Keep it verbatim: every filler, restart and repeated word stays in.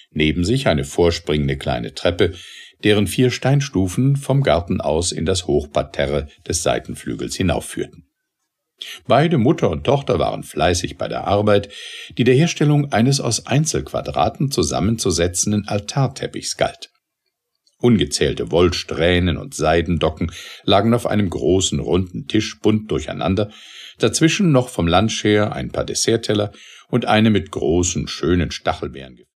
neben sich eine vorspringende kleine Treppe, deren vier Steinstufen vom Garten aus in das Hochparterre des Seitenflügels hinaufführten. Beide Mutter und Tochter waren fleißig bei der Arbeit, die der Herstellung eines aus Einzelquadraten zusammenzusetzenden Altarteppichs galt. Ungezählte Wollsträhnen und Seidendocken lagen auf einem großen, runden Tisch bunt durcheinander, dazwischen noch vom Lunch her ein paar Dessertteller und eine mit großen, schönen Stachelbeeren